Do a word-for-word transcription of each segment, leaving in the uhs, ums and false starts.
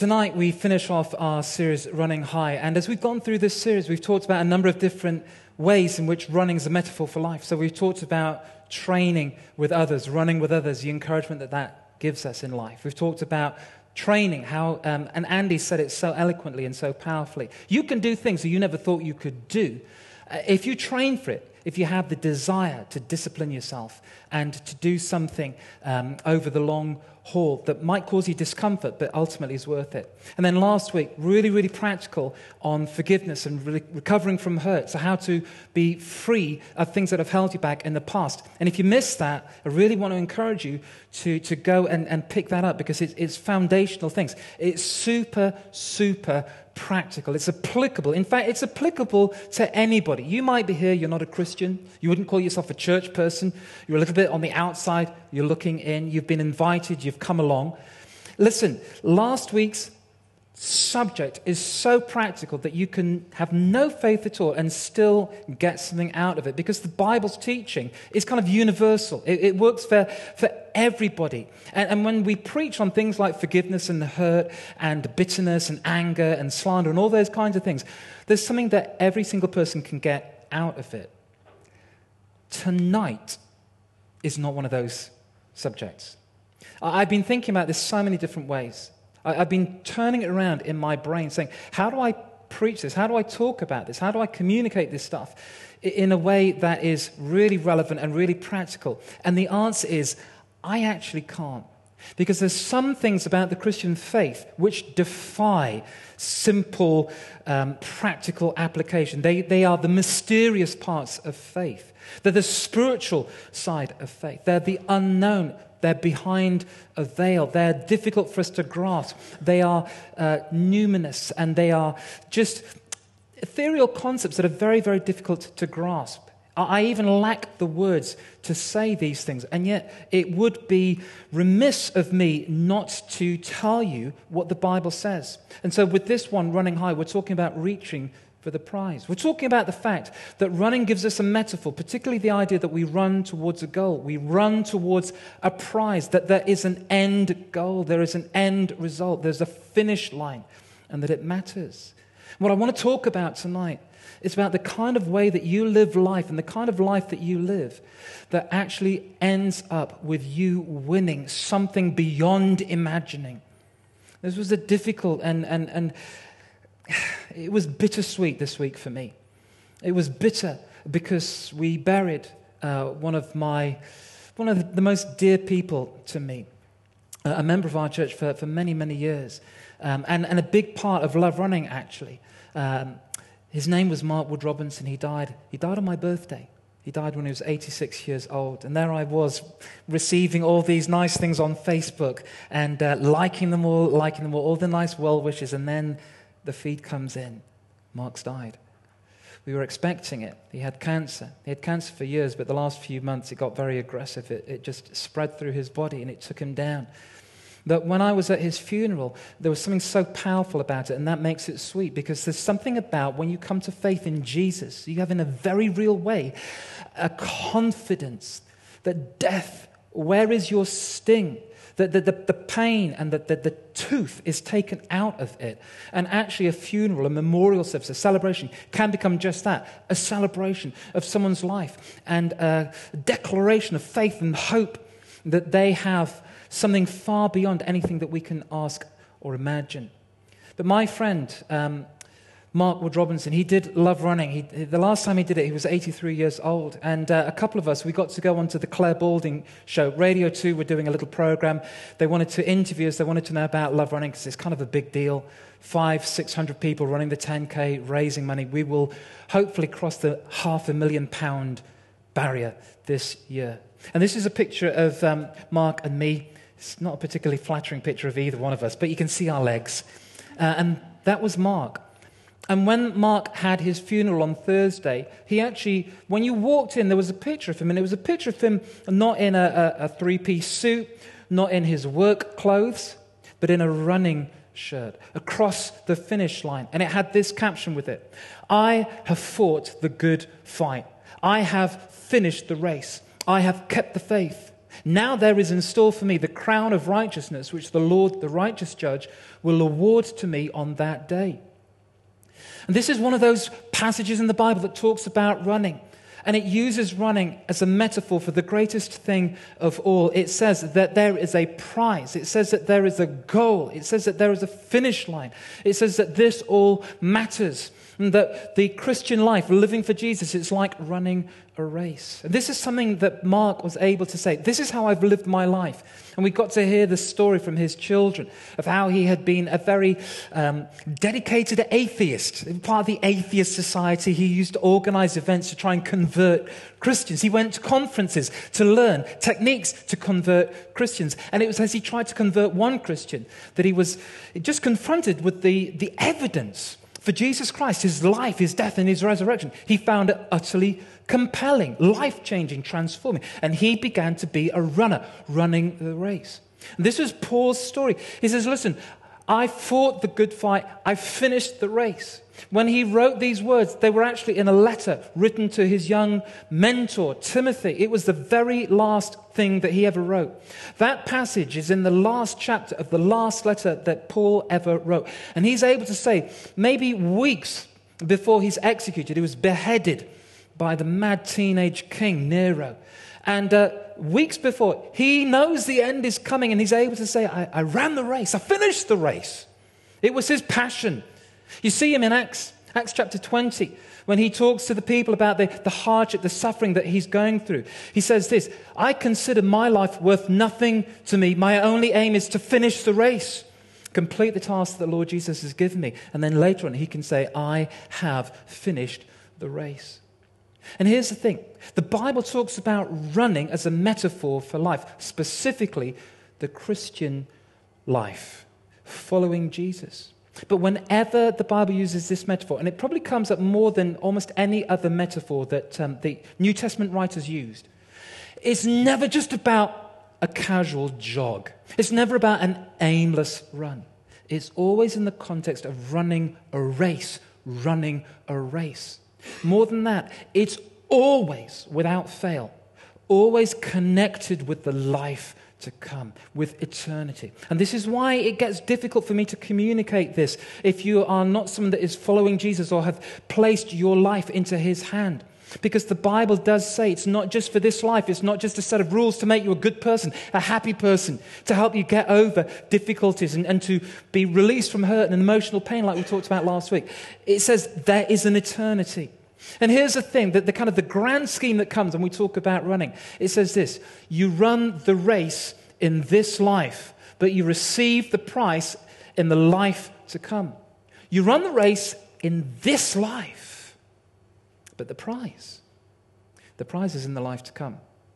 Tonight we finish off our series, Running High. And as we've gone through this series, we've talked about a number of different ways in which running is a metaphor for life. So we've talked about training with others, running with others, the encouragement that that gives us in life. We've talked about training, how, um, and Andy said it so eloquently and so powerfully. You can do things that you never thought you could do uh, if you train for it. If you have the desire to discipline yourself and to do something um, over the long haul that might cause you discomfort, but ultimately is worth it. And then last week, really, really practical on forgiveness and re- recovering from hurt. So how to be free of things that have held you back in the past. And if you missed that, I really want to encourage you to, to go and, and pick that up because it's, it's foundational things. It's super, super practical. It's applicable. In fact, it's applicable to anybody. You might be here, you're not a Christian. You wouldn't call yourself a church person. You're a little bit on the outside. You're looking in. You've been invited. You've come along. Listen, last week's subject is so practical that you can have no faith at all and still get something out of it because the Bible's teaching is kind of universal. It, it works for, for everybody. And, and when we preach on things like forgiveness and hurt and bitterness and anger and slander and all those kinds of things, there's something that every single person can get out of it. Tonight is not one of those subjects. I've been thinking about this so many different ways. I've been turning it around in my brain saying, how do I preach this? How do I talk about this? How do I communicate this stuff in a way that is really relevant and really practical? And the answer is, I actually can't. Because there's some things about the Christian faith which defy simple, um, practical application. They, they are the mysterious parts of faith. They're the spiritual side of faith. They're the unknown. They're behind a veil. They're difficult for us to grasp. They are uh, numinous, and they are just ethereal concepts that are very, very difficult to grasp. I even lack the words to say these things, and yet it would be remiss of me not to tell you what the Bible says. And so with this one, Running High, we're talking about reaching for the prize. We're talking about the fact that running gives us a metaphor, particularly the idea that we run towards a goal. We run towards a prize, that there is an end goal, there is an end result, there's a finish line, and that it matters. What I want to talk about tonight is about the kind of way that you live life and the kind of life that you live that actually ends up with you winning something beyond imagining. This was a difficult and and and it was bittersweet this week for me. It was bitter because we buried uh, one of my, one of the most dear people to me, uh, a member of our church for, for many, many years, um, and, and a big part of Love Running, actually. Um, his name was Mark Wood Robinson. He died. He died on my birthday. He died when he was eighty-six years old. And there I was, receiving all these nice things on Facebook and uh, liking them all, liking them all, all the nice well wishes, and then the feed comes in. Mark's died. We were expecting it. He had cancer. He had cancer for years, but the last few months it got very aggressive. It, it just spread through his body and it took him down. But when I was at his funeral, there was something so powerful about it, and that makes it sweet because there's something about when you come to faith in Jesus, you have in a very real way a confidence that death, where is your sting? That the, the, the pain and the, the, the tooth is taken out of it. And actually a funeral, a memorial service, a celebration can become just that, a celebration of someone's life and a declaration of faith and hope that they have something far beyond anything that we can ask or imagine. But my friend, um, Mark Wood Robinson, he did Love Running. He, the last time he did it, he was eighty-three years old. And uh, a couple of us, we got to go onto the Claire Balding show. Radio two were doing a little program. They wanted to interview us. They wanted to know about Love Running because it's kind of a big deal. Five, six hundred people running the ten K, raising money. We will hopefully cross the half a million pound barrier this year. And this is a picture of um, Mark and me. It's not a particularly flattering picture of either one of us, but you can see our legs. Uh, and that was Mark. And when Mark had his funeral on Thursday, he actually, when you walked in, there was a picture of him, and it was a picture of him not in a, a, a three-piece suit, not in his work clothes, but in a running shirt, across the finish line. And it had this caption with it: I have fought the good fight. I have finished the race. I have kept the faith. Now there is in store for me the crown of righteousness, which the Lord, the righteous judge, will award to me on that day. And this is one of those passages in the Bible that talks about running. And it uses running as a metaphor for the greatest thing of all. It says that there is a prize. It says that there is a goal. It says that there is a finish line. It says that this all matters. And that the Christian life, living for Jesus, it's like running a race. And this is something that Mark was able to say. This is how I've lived my life. And we got to hear the story from his children of how he had been a very um, dedicated atheist. Part of the atheist society, he used to organize events to try and convert Christians. He went to conferences to learn techniques to convert Christians. And it was as he tried to convert one Christian that he was just confronted with the, the evidence for Jesus Christ, his life, his death, and his resurrection. He found it utterly compelling, life-changing, transforming. And he began to be a runner, running the race. And this was Paul's story. He says, listen, I fought the good fight. I finished the race. When he wrote these words, they were actually in a letter written to his young mentor, Timothy. It was the very last thing that he ever wrote. That passage is in the last chapter of the last letter that Paul ever wrote. And he's able to say, maybe weeks before he's executed, he was beheaded by the mad teenage king, Nero. And uh, weeks before, he knows the end is coming, and he's able to say, I, I ran the race. I finished the race. It was his passion. You see him in Acts, Acts chapter twenty, when he talks to the people about the, the hardship, the suffering that he's going through. He says this, I consider my life worth nothing to me. My only aim is to finish the race, complete the task that the Lord Jesus has given me. And then later on, he can say, I have finished the race. And here's the thing. The Bible talks about running as a metaphor for life, specifically the Christian life, following Jesus. But whenever the Bible uses this metaphor, and it probably comes up more than almost any other metaphor that um, the New Testament writers used, it's never just about a casual jog. It's never about an aimless run. It's always in the context of running a race, running a race. More than that, it's always, without fail, always connected with the life to come, with eternity. And this is why it gets difficult for me to communicate this if you are not someone that is following Jesus or have placed your life into his hand. Because the Bible does say it's not just for this life, it's not just a set of rules to make you a good person, a happy person, to help you get over difficulties and, and to be released from hurt and emotional pain like we talked about last week. It says there is an eternity. And here's the thing, that the kind of the grand scheme that comes when we talk about running. It says this, you run the race in this life, but you receive the prize in the life to come. You run the race in this life, but the prize, the prize is in the life to come.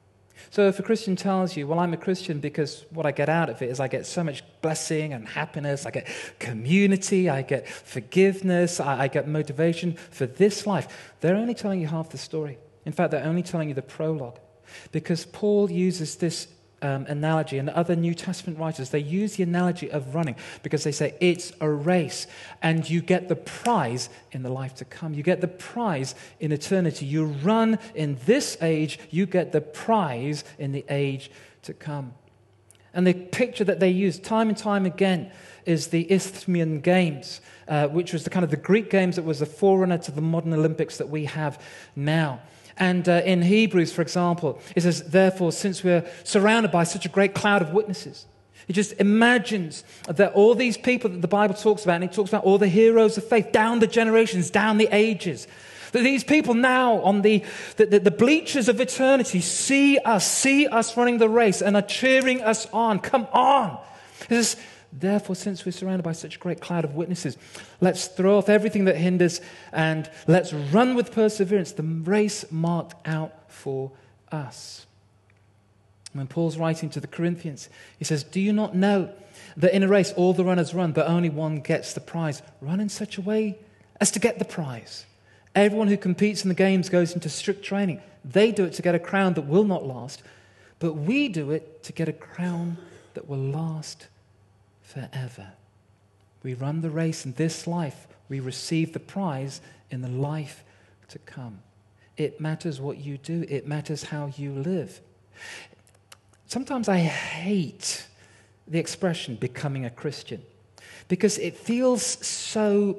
So if a Christian tells you, well, I'm a Christian because what I get out of it is I get so much blessing and happiness, I get community, I get forgiveness, I, I get motivation for this life, they're only telling you half the story. In fact, they're only telling you the prologue. Because Paul uses this um, analogy, and other New Testament writers, they use the analogy of running because they say it's a race and you get the prize in the life to come. You get the prize in eternity. You run in this age, you get the prize in the age to come. And the picture that they use time and time again is the Isthmian Games, uh, which was the kind of the Greek games that was the forerunner to the modern Olympics that we have now. And uh, in Hebrews, for example, it says, therefore, since we're surrounded by such a great cloud of witnesses, it just imagines that all these people that the Bible talks about, and it talks about all the heroes of faith, down the generations, down the ages, that these people now on the, the, the, the bleachers of eternity see us, see us running the race and are cheering us on. Come on. It says, therefore, since we're surrounded by such a great cloud of witnesses, let's throw off everything that hinders and let's run with perseverance the race marked out for us. When Paul's writing to the Corinthians, he says, do you not know that in a race all the runners run, but only one gets the prize? Run in such a way as to get the prize. Everyone who competes in the games goes into strict training. They do it to get a crown that will not last, but we do it to get a crown that will last forever. We run the race in this life. We receive the prize in the life to come. It matters what you do. It matters how you live. sometimes I hate the expression becoming a Christian because it feels so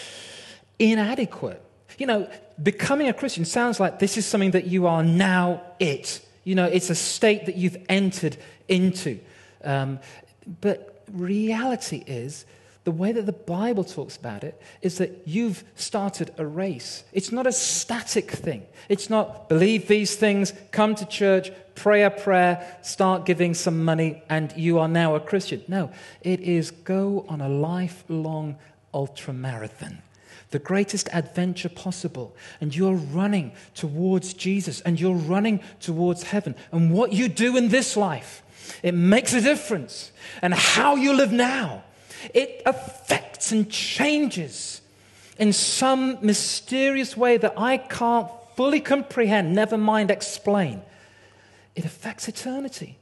inadequate. You know, becoming a Christian sounds like this is something that you are now it. You know, it's a state that you've entered into. Um, but reality is, the way that the Bible talks about it is that you've started a race. It's not a static thing. It's not believe these things, come to church, pray a prayer, start giving some money, and you are now a Christian. No, it is go on a lifelong ultramarathon. The greatest adventure possible. And you're running towards Jesus, and you're running towards heaven. And what you do in this life, it makes a difference. And how you live now, it affects and changes in some mysterious way that I can't fully comprehend, never mind explain. It affects eternity.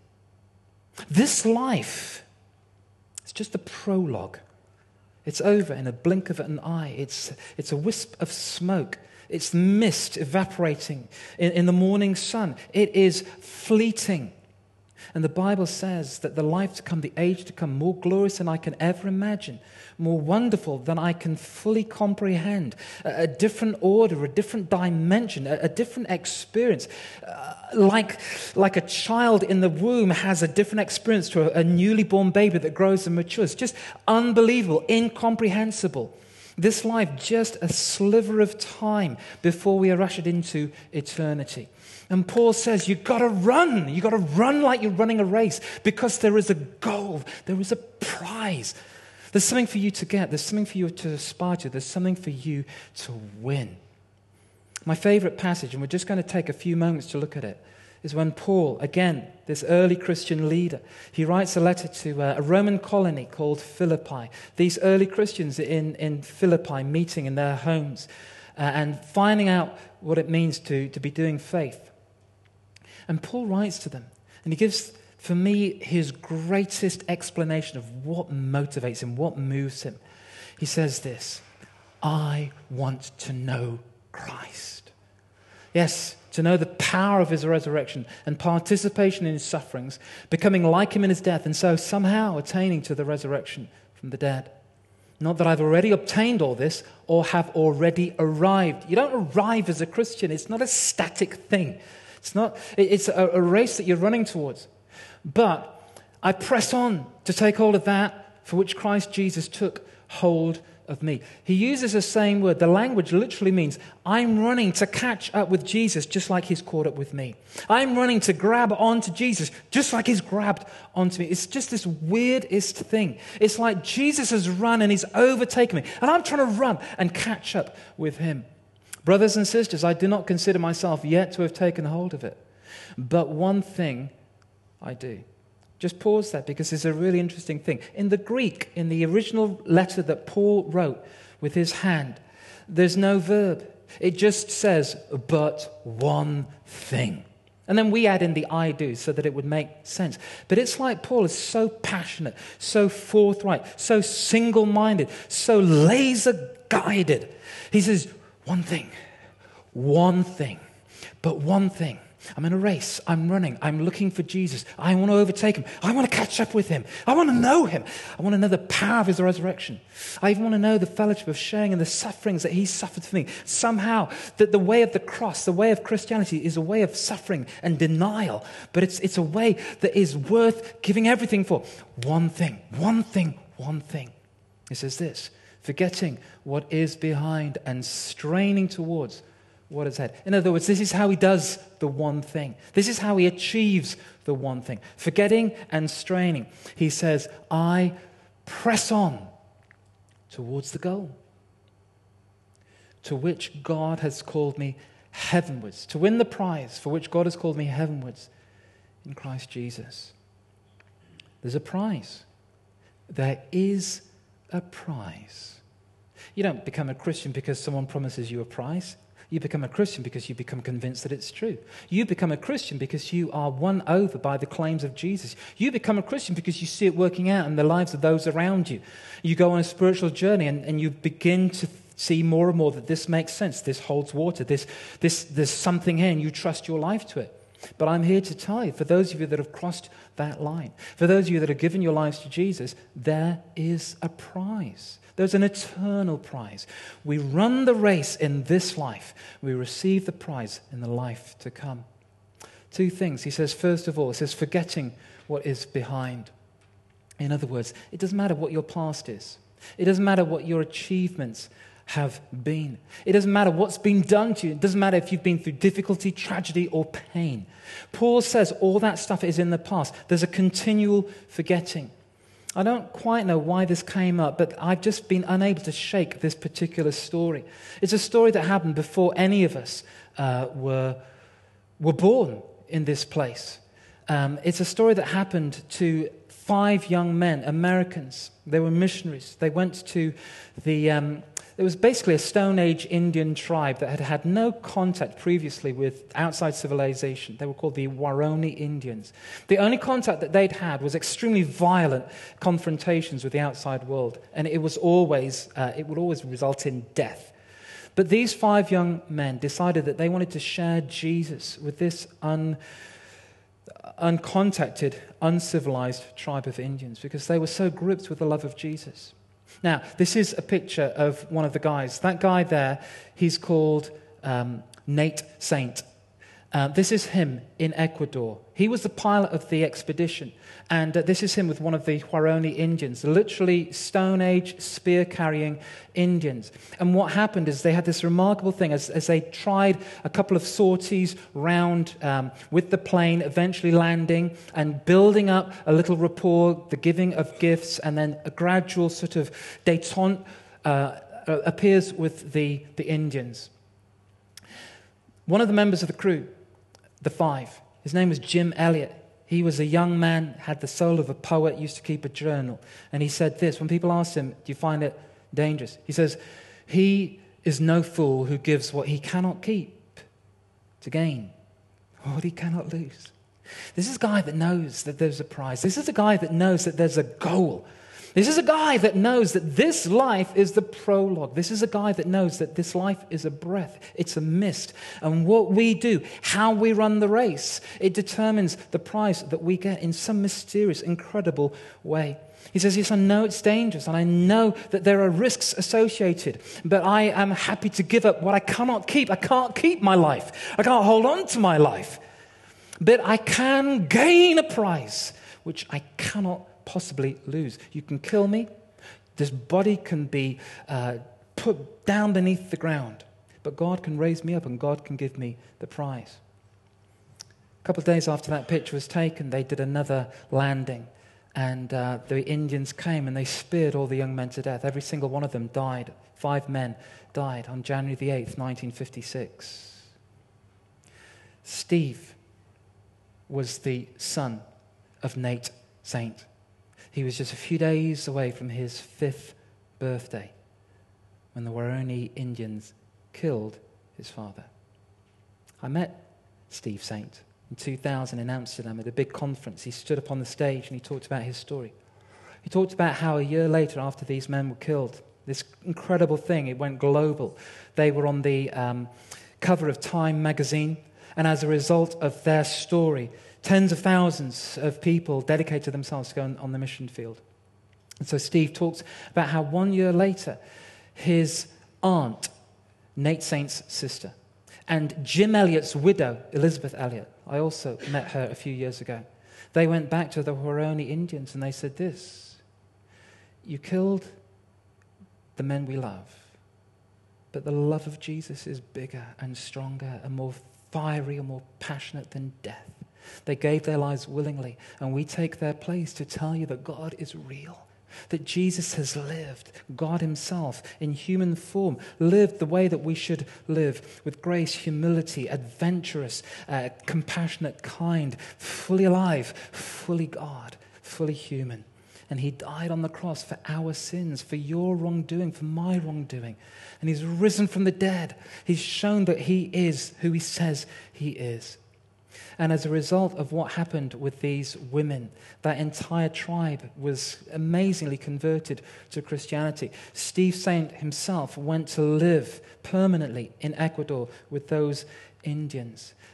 This life is just a prologue. It's over in a blink of an eye. It's, it's a wisp of smoke. It's mist evaporating in, in the morning sun. It is fleeting. And the Bible says that the life to come, the age to come, more glorious than I can ever imagine, more wonderful than I can fully comprehend, a, a different order, a different dimension, a, a different experience. Uh, like, like a child in the womb has a different experience to a, a newly born baby that grows and matures. Just unbelievable, incomprehensible. This life, just a sliver of time before we are ushered into eternity. And Paul says, you've got to run. You've got to run like you're running a race because there is a goal. There is a prize. There's something for you to get. There's something for you to aspire to. There's something for you to win. My favorite passage, and we're just going to take a few moments to look at it, is when Paul, again, this early Christian leader, he writes a letter to a Roman colony called Philippi. These early Christians in, in Philippi meeting in their homes uh, and finding out what it means to, to be doing faith. And Paul writes to them, and he gives, for me, his greatest explanation of what motivates him, what moves him. He says this, I want to know Christ. Yes, to know the power of his resurrection and participation in his sufferings, becoming like him in his death, and so somehow attaining to the resurrection from the dead. Not that I've already obtained all this or have already arrived. You don't arrive as a Christian. It's not a static thing. It's not. It's a, a race that you're running towards. But I press on to take hold of that for which Christ Jesus took hold of me. He uses the same word. The language literally means I'm running to catch up with Jesus just like he's caught up with me. I'm running to grab onto Jesus just like he's grabbed onto me. It's just this weirdest thing. It's like Jesus has run and he's overtaken me, and I'm trying to run and catch up with him. Brothers and sisters, I do not consider myself yet to have taken hold of it. But one thing I do. Just pause there because it's a really interesting thing. In the Greek, in the original letter that Paul wrote with his hand, there's no verb. It just says, but one thing. And then we add in the I do so that it would make sense. But it's like Paul is so passionate, so forthright, so single-minded, so laser-guided. He says, one thing, one thing, but one thing. I'm in a race. I'm running. I'm looking for Jesus. I want to overtake him. I want to catch up with him. I want to know him. I want to know the power of his resurrection. I even want to know the fellowship of sharing in the sufferings that he suffered for me. Somehow, that the way of the cross, the way of Christianity is a way of suffering and denial. But it's, it's a way that is worth giving everything for. One thing, one thing, one thing. It says this, forgetting what is behind and straining towards what is ahead. In other words, this is how he does the one thing. This is how he achieves the one thing. Forgetting and straining. He says, I press on towards the goal to which God has called me heavenwards, to win the prize for which God has called me heavenwards in Christ Jesus. There's a prize. There is a prize. You don't become a Christian because someone promises you a prize. You become a Christian because you become convinced that it's true. You become a Christian because you are won over by the claims of Jesus. You become a Christian because you see it working out in the lives of those around you. You go on a spiritual journey and, and you begin to see more and more that this makes sense. This holds water. This, this, there's something here and you trust your life to it. But I'm here to tell you, for those of you that have crossed that line, for those of you that have given your lives to Jesus, there is a prize. There's an eternal prize. We run the race in this life. We receive the prize in the life to come. Two things. He says, first of all, he says, forgetting what is behind. In other words, it doesn't matter what your past is. It doesn't matter what your achievements have been. It doesn't matter what's been done to you. It doesn't matter if you've been through difficulty, tragedy, or pain. Paul says all that stuff is in the past. There's a continual forgetting. I don't quite know why this came up, but I've just been unable to shake this particular story. It's a story that happened before any of us uh, were, were born in this place. Um, it's a story that happened to five young men, Americans. They were missionaries. They went to the... Um, There was basically a Stone Age Indian tribe that had had no contact previously with outside civilization. They were called the Waorani Indians. The only contact that they'd had was extremely violent confrontations with the outside world, and it was always uh, it would always result in death. But these five young men decided that they wanted to share Jesus with this un, uncontacted, uncivilized tribe of Indians because they were so gripped with the love of Jesus. Now, this is a picture of one of the guys. That guy there, he's called um, Nate Saint. Uh, this is him in Ecuador. He was the pilot of the expedition. And uh, this is him with one of the Waorani Indians, literally Stone Age spear-carrying Indians. And what happened is they had this remarkable thing as, as they tried a couple of sorties round um, with the plane, eventually landing and building up a little rapport, the giving of gifts, and then a gradual sort of détente uh, appears with the, the Indians. One of the members of the crew, the five, his name was Jim Elliot. He was a young man, had the soul of a poet, used to keep a journal. And he said this, when people asked him, do you find it dangerous? He says, he is no fool who gives what he cannot keep to gain what he cannot lose. This is a guy that knows that there's a prize. This is a guy that knows that there's a goal. This is a guy that knows that this life is the prologue. This is a guy that knows that this life is a breath. It's a mist. And what we do, how we run the race, it determines the prize that we get in some mysterious, incredible way. He says, yes, I know it's dangerous, and I know that there are risks associated, but I am happy to give up what I cannot keep. I can't keep my life. I can't hold on to my life. But I can gain a prize, which I cannot possibly lose. You can kill me. This body can be uh, put down beneath the ground. But God can raise me up and God can give me the prize. A couple of days after that picture was taken, they did another landing. And uh, the Indians came and they speared all the young men to death. Every single one of them died. Five men died on January the eighth, nineteen fifty-six. Steve was the son of Nate Saint. He was just a few days away from his fifth birthday when the Waorani Indians killed his father. I met Steve Saint in two thousand in Amsterdam at a big conference. He stood up on the stage and he talked about his story. He talked about how a year later, after these men were killed, this incredible thing, it went global. They were on the um, cover of Time magazine, and as a result of their story, tens of thousands of people dedicated themselves to go on, on the mission field. And so Steve talks about how one year later, his aunt, Nate Saint's sister, and Jim Elliot's widow, Elizabeth Elliot, I also met her a few years ago. They went back to the Waorani Indians and they said this, you killed the men we love, but the love of Jesus is bigger and stronger and more fiery and more passionate than death. They gave their lives willingly, and we take their place to tell you that God is real, that Jesus has lived, God himself in human form, lived the way that we should live, with grace, humility, adventurous, uh, compassionate, kind, fully alive, fully God, fully human. And he died on the cross for our sins, for your wrongdoing, for my wrongdoing. And he's risen from the dead. He's shown that he is who he says he is. And as a result of what happened with these women, that entire tribe was amazingly converted to Christianity. Steve Saint himself went to live permanently in Ecuador with those Indians.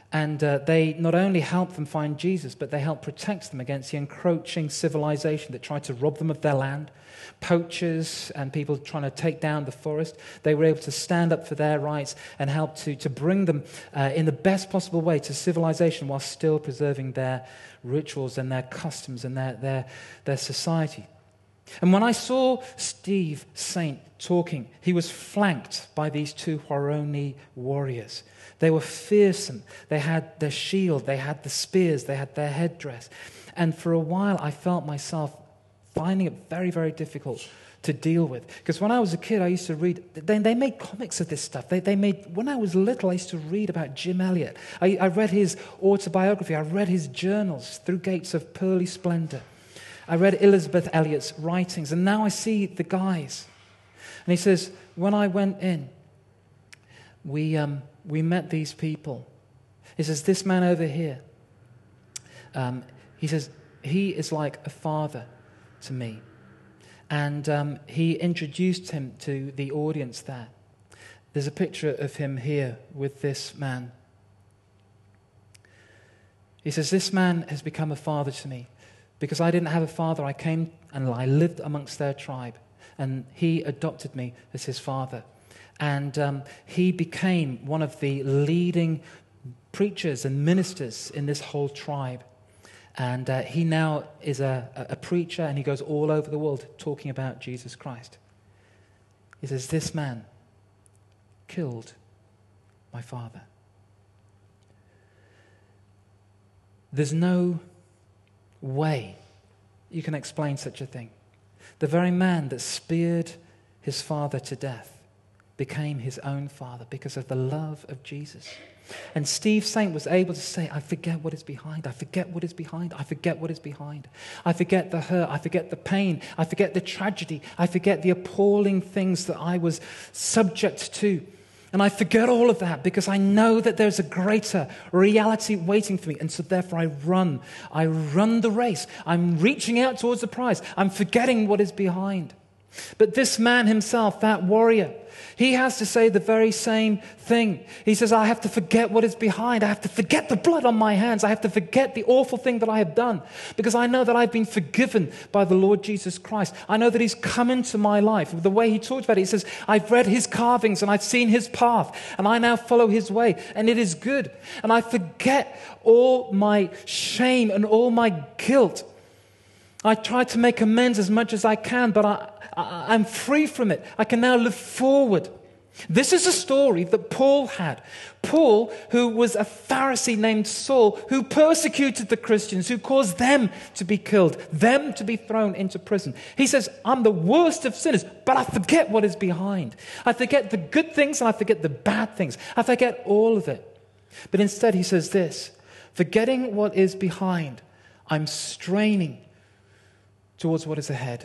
And uh, they not only helped them find Jesus, but they helped protect them against the encroaching civilization that tried to rob them of their land, poachers and people trying to take down the forest. They were able to stand up for their rights and help to, to bring them uh, in the best possible way to civilization while still preserving their rituals and their customs and their, their, their society. And when I saw Steve Saint talking, he was flanked by these two Huaroni warriors. They were fearsome. They had their shield, they had the spears, they had their headdress. And for a while, I felt myself finding it very, very difficult to deal with. Because when I was a kid, I used to read, they, they made comics of this stuff. They, they made, when I was little, I used to read about Jim Elliot. I, I read his autobiography. I read his journals, Through Gates of Pearly Splendor. I read Elizabeth Elliot's writings, and now I see the guys. And he says, when I went in, we, um, we met these people. He says, this man over here, um, he says, he is like a father to me. And um, he introduced him to the audience there. There's a picture of him here with this man. He says, this man has become a father to me. Because I didn't have a father, I came and I lived amongst their tribe. And he adopted me as his father. And um, he became one of the leading preachers and ministers in this whole tribe. And uh, he now is a, a preacher, and he goes all over the world talking about Jesus Christ. He says, this man killed my father. There's no way you can explain such a thing. The very man that speared his father to death became his own father because of the love of Jesus. And Steve Saint was able to say, I forget what is behind. I forget what is behind. I forget what is behind. I forget the hurt. I forget the pain. I forget the tragedy. I forget the appalling things that I was subject to. And I forget all of that because I know that there's a greater reality waiting for me. And so therefore I run. I run the race. I'm reaching out towards the prize. I'm forgetting what is behind. But this man himself, that warrior, he has to say the very same thing. He says, I have to forget what is behind. I have to forget the blood on my hands. I have to forget the awful thing that I have done because I know that I've been forgiven by the Lord Jesus Christ. I know that he's come into my life. The way he talked about it, he says, I've read his carvings and I've seen his path and I now follow his way and it is good. And I forget all my shame and all my guilt. I try to make amends as much as I can, but I, I, I'm free from it. I can now live forward. This is a story that Paul had. Paul, who was a Pharisee named Saul, who persecuted the Christians, who caused them to be killed, them to be thrown into prison. He says, I'm the worst of sinners, but I forget what is behind. I forget the good things and I forget the bad things. I forget all of it. But instead he says this, forgetting what is behind, I'm straining towards what is ahead.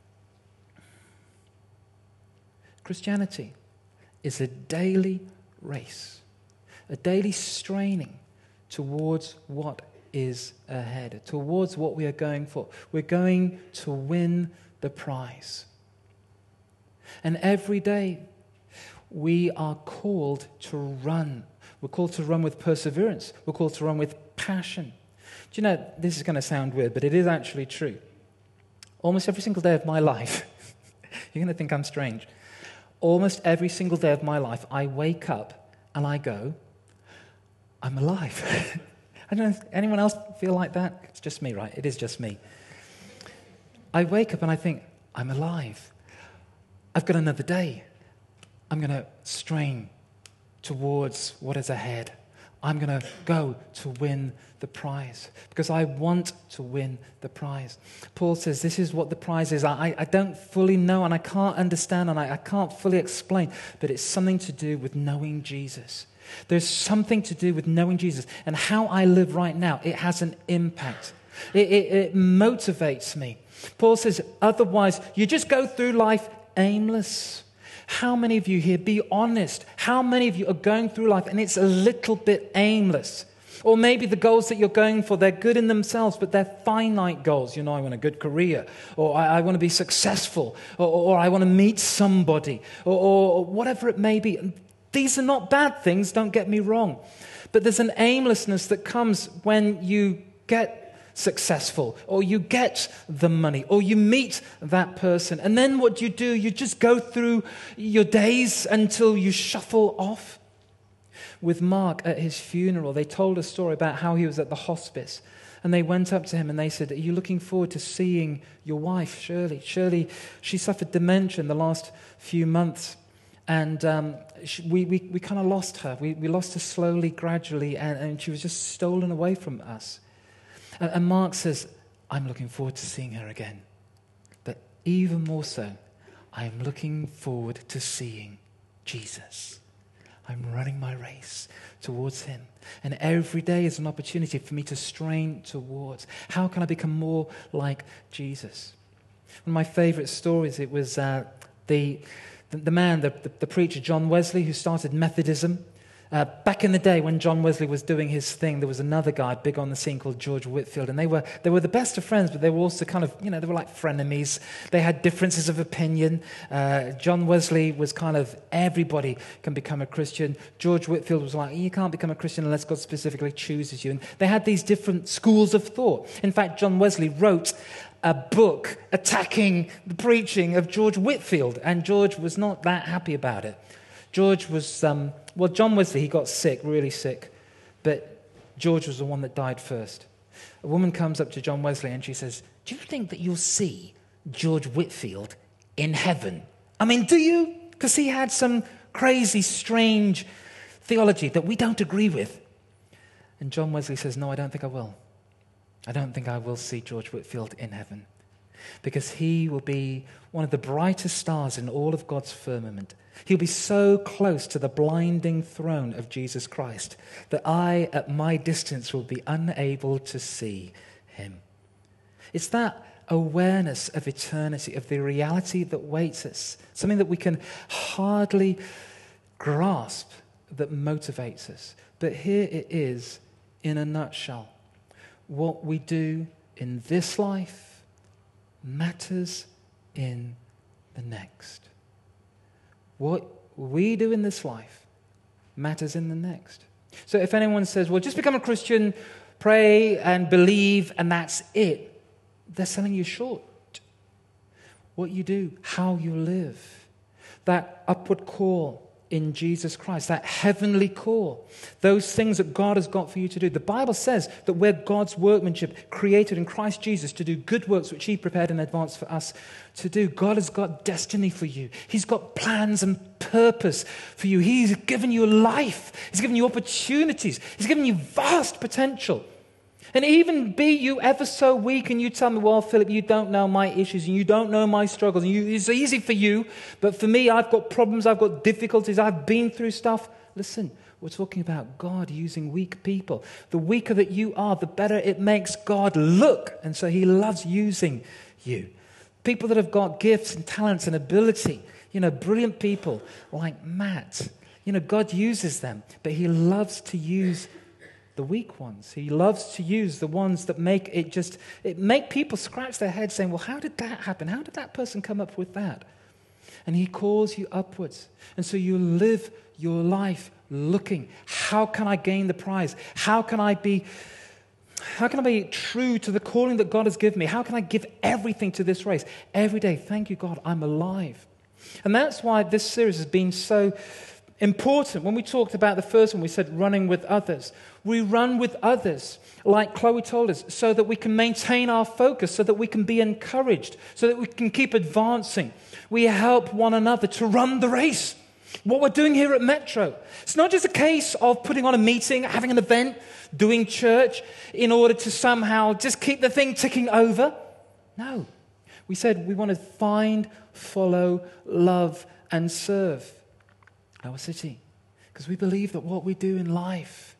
Christianity is a daily race, a daily straining towards what is ahead, towards what we are going for. We're going to win the prize. And every day we are called to run. We're called to run with perseverance. We're called to run with passion. Do you know, this is going to sound weird, but it is actually true. Almost every single day of my life, you're going to think I'm strange. Almost every single day of my life, I wake up and I go, I'm alive. I don't know if anyone else feel like that. It's just me, right? It is just me. I wake up and I think, I'm alive. I've got another day. I'm going to strain towards what is ahead. I'm going to go to win the prize because I want to win the prize. Paul says this is what the prize is. I, I don't fully know and I can't understand and I, I can't fully explain, but it's something to do with knowing Jesus. There's something to do with knowing Jesus and how I live right now. It has an impact. It, it, it motivates me. Paul says otherwise you just go through life aimless. How many of you here, be honest, how many of you are going through life and it's a little bit aimless? Or maybe the goals that you're going for, they're good in themselves, but they're finite goals. You know, I want a good career, or I, I want to be successful, or, or I want to meet somebody, or, or whatever it may be. These are not bad things, don't get me wrong. But there's an aimlessness that comes when you get successful, or you get the money, or you meet that person. And then what do you do? You just go through your days until you shuffle off. With Mark at his funeral, they told a story about how he was at the hospice. And they went up to him and they said, are you looking forward to seeing your wife, Shirley? Shirley, she suffered dementia in the last few months. And um, she, we, we, we kind of lost her. We, we lost her slowly, gradually, and, and she was just stolen away from us. And, and Mark says, I'm looking forward to seeing her again. But even more so, I'm looking forward to seeing Jesus. I'm running my race towards him. And every day is an opportunity for me to strain towards, how can I become more like Jesus? One of my favorite stories, it was uh, the, the the man, the, the, the preacher John Wesley, who started Methodism. Uh, back in the day when John Wesley was doing his thing, there was another guy big on the scene called George Whitefield, and they were they were the best of friends, but they were also kind of, you know, they were like frenemies. They had differences of opinion. Uh, John Wesley was kind of, everybody can become a Christian. George Whitefield was like, you can't become a Christian unless God specifically chooses you. And they had these different schools of thought. In fact, John Wesley wrote a book attacking the preaching of George Whitefield, and George was not that happy about it. George was, um, well, John Wesley, he got sick, really sick, but George was the one that died first. A woman comes up to John Wesley and she says, do you think that you'll see George Whitefield in heaven? I mean, do you? Because he had some crazy, strange theology that we don't agree with. And John Wesley says, no, I don't think I will. I don't think I will see George Whitefield in heaven, because he will be one of the brightest stars in all of God's firmament. He'll be so close to the blinding throne of Jesus Christ that I, at my distance, will be unable to see him. It's that awareness of eternity, of the reality that waits us, something that we can hardly grasp, that motivates us. But here it is in a nutshell. What we do in this life matters in the next. What we do in this life matters in the next. So if anyone says, well, just become a Christian, pray and believe, and that's it, they're selling you short. What you do, how you live, that upward call in Jesus Christ, that heavenly call, those things that God has got for you to do. The Bible says that we're God's workmanship, created in Christ Jesus to do good works which he prepared in advance for us to do. God has got destiny for you. He's got plans and purpose for you. He's given you life. He's given you opportunities. He's given you vast potential. And even be you ever so weak and you tell me, well, Philip, you don't know my issues and you don't know my struggles. And you, it's easy for you, but for me, I've got problems, I've got difficulties, I've been through stuff. Listen, we're talking about God using weak people. The weaker that you are, the better it makes God look. And so he loves using you. People that have got gifts and talents and ability, you know, brilliant people like Matt. You know, God uses them, but he loves to use the weak ones. He loves to use the ones that make it just, it make people scratch their heads saying, well, how did that happen? How did that person come up with that? And he calls you upwards. And so you live your life looking, how can I gain the prize? How can I be, how can I be true to the calling that God has given me? How can I give everything to this race? Every day, thank you, God, I'm alive. And that's why this series has been so important. When we talked about the first one, we said running with others. We run with others, like Chloe told us, so that we can maintain our focus, so that we can be encouraged, so that we can keep advancing. We help one another to run the race. What we're doing here at Metro, it's not just a case of putting on a meeting, having an event, doing church in order to somehow just keep the thing ticking over. No. We said we want to find, follow, love, and serve our city, because we believe that what we do in life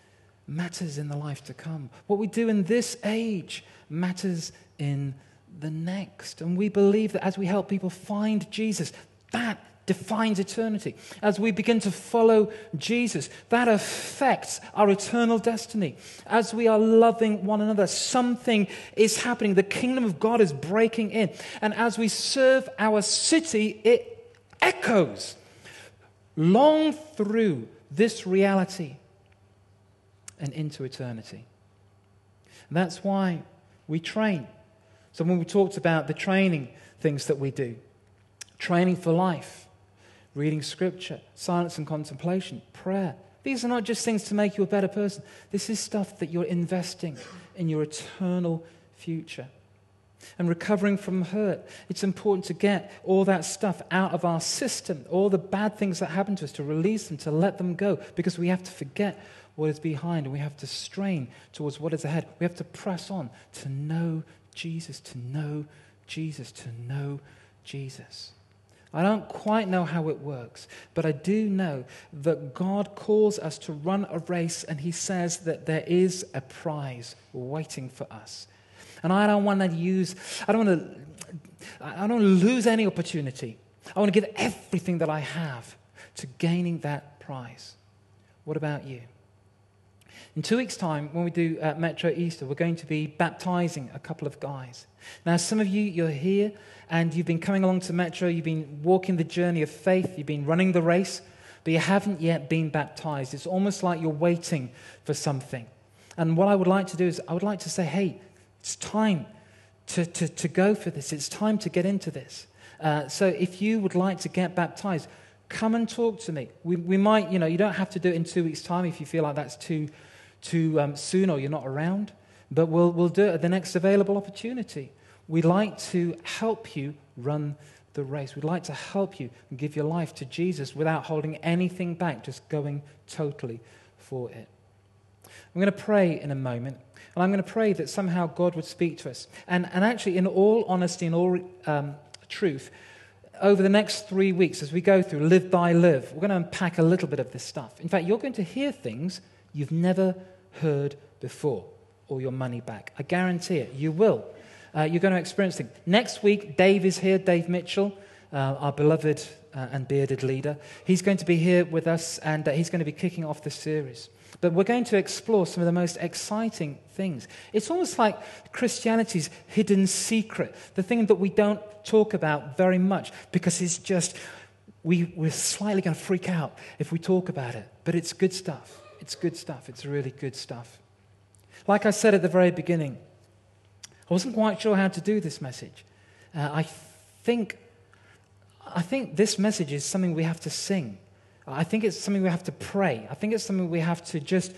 matters in the life to come. What we do in this age matters in the next. And we believe that as we help people find Jesus, that defines eternity. As we begin to follow Jesus, that affects our eternal destiny. As we are loving one another, something is happening. The kingdom of God is breaking in. And as we serve our city, it echoes long through this reality and into eternity. And that's why we train. So when we talked about the training things that we do, training for life, reading scripture, silence and contemplation, prayer, these are not just things to make you a better person. This is stuff that you're investing in your eternal future. And recovering from hurt, it's important to get all that stuff out of our system, all the bad things that happen to us, to release them, to let them go, because we have to forget what is behind and we have to strain towards what is ahead. We have to press on to know Jesus, to know Jesus, to know Jesus. I don't quite know how it works, but I do know that God calls us to run a race, and he says that there is a prize waiting for us. And I don't want to use, I don't want to, I don't want to lose any opportunity. I want to give everything that I have to gaining that prize. What about you? In two weeks' time, when we do uh, Metro Easter, we're going to be baptizing a couple of guys. Now, some of you, you're here, and you've been coming along to Metro, you've been walking the journey of faith, you've been running the race, but you haven't yet been baptized. It's almost like you're waiting for something. And what I would like to do is, I would like to say, hey, it's time to, to, to go for this. It's time to get into this. Uh, so if you would like to get baptized, come and talk to me. We, we might, you know, you don't have to do it in two weeks' time if you feel like that's too too um, soon or you're not around, but we'll we'll do it at the next available opportunity. We'd like to help you run the race. We'd like to help you and give your life to Jesus without holding anything back, just going totally for it. I'm going to pray in a moment, and I'm going to pray that somehow God would speak to us. And, and actually, in all honesty and all um, truth, over the next three weeks as we go through Live by Live, we're going to unpack a little bit of this stuff. In fact, you're going to hear things you've never heard before, or your money back. I guarantee it. You will. Uh, you're going to experience things. Next week, Dave is here, Dave Mitchell, uh, our beloved uh, and bearded leader. He's going to be here with us, and uh, he's going to be kicking off the series. But we're going to explore some of the most exciting things. It's almost like Christianity's hidden secret, the thing that we don't talk about very much, because it's just, we, we're slightly going to freak out if we talk about it. But it's good stuff. It's good stuff. It's really good stuff. Like I said at the very beginning, I wasn't quite sure how to do this message. Uh, I think, I think this message is something we have to sing. I think it's something we have to pray. I think it's something we have to just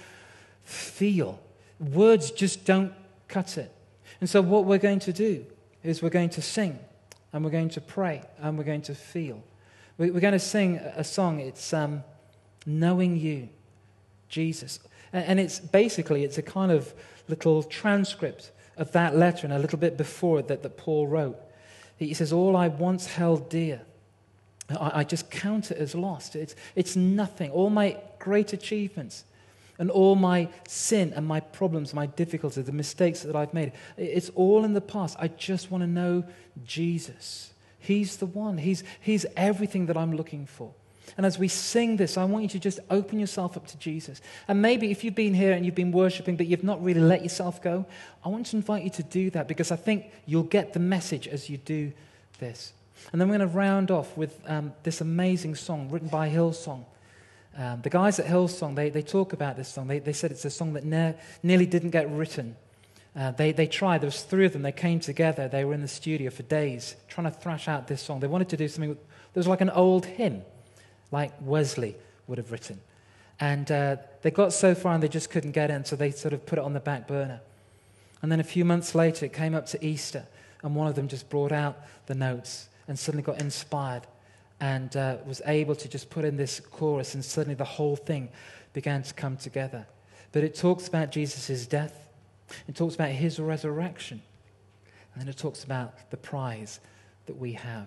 feel. Words just don't cut it. And so what we're going to do is we're going to sing, and we're going to pray, and we're going to feel. We're going to sing a song. It's um, Knowing You, Jesus. And it's basically, it's a kind of little transcript of that letter and a little bit before it that, that Paul wrote. He says, all I once held dear, I, I just count it as lost. It's, it's nothing. All my great achievements and all my sin and my problems, my difficulties, the mistakes that I've made, it's all in the past. I just want to know Jesus. He's the one. He's, he's everything that I'm looking for. And as we sing this, I want you to just open yourself up to Jesus. And maybe if you've been here and you've been worshiping, but you've not really let yourself go, I want to invite you to do that, because I think you'll get the message as you do this. And then we're going to round off with um, this amazing song written by Hillsong. Um, the guys at Hillsong, they, they talk about this song. They, they said it's a song that ne- nearly didn't get written. Uh, they, they tried. There was three of them. They came together. They were in the studio for days trying to thrash out this song. They wanted to do something that was like an old hymn, like Wesley would have written. And uh, they got so far and they just couldn't get in, so they sort of put it on the back burner. And then a few months later, it came up to Easter, and one of them just brought out the notes and suddenly got inspired and uh, was able to just put in this chorus, and suddenly the whole thing began to come together. But it talks about Jesus' death, it talks about his resurrection, and then it talks about the prize that we have.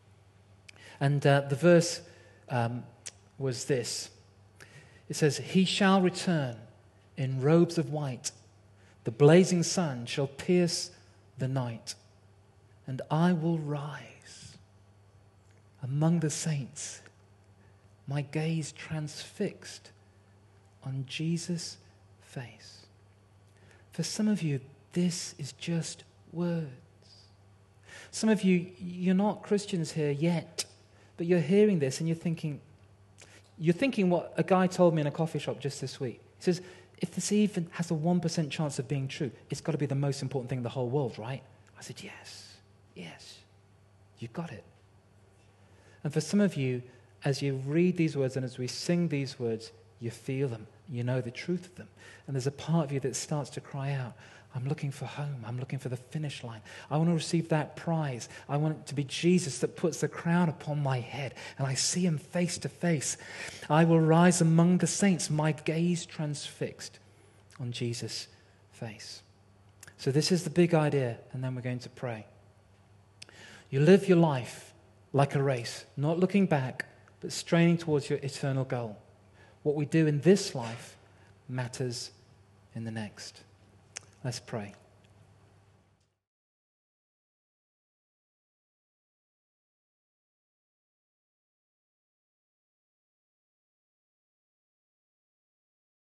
And uh, the verse Um, was this. It says, he shall return in robes of white. The blazing sun shall pierce the night. And I will rise among the saints, my gaze transfixed on Jesus' face. For some of you, this is just words. Some of you, you're not Christians here yet, but you're hearing this and you're thinking, you're thinking what a guy told me in a coffee shop just this week. He says, if this even has a one percent chance of being true, it's got to be the most important thing in the whole world, right? I said, yes, yes, you've got it. And for some of you, as you read these words and as we sing these words, you feel them, you know the truth of them. And there's a part of you that starts to cry out, I'm looking for home. I'm looking for the finish line. I want to receive that prize. I want it to be Jesus that puts the crown upon my head, and I see him face to face. I will rise among the saints, my gaze transfixed on Jesus' face. So this is the big idea, and then we're going to pray. You live your life like a race, not looking back, but straining towards your eternal goal. What we do in this life matters in the next. Let's pray.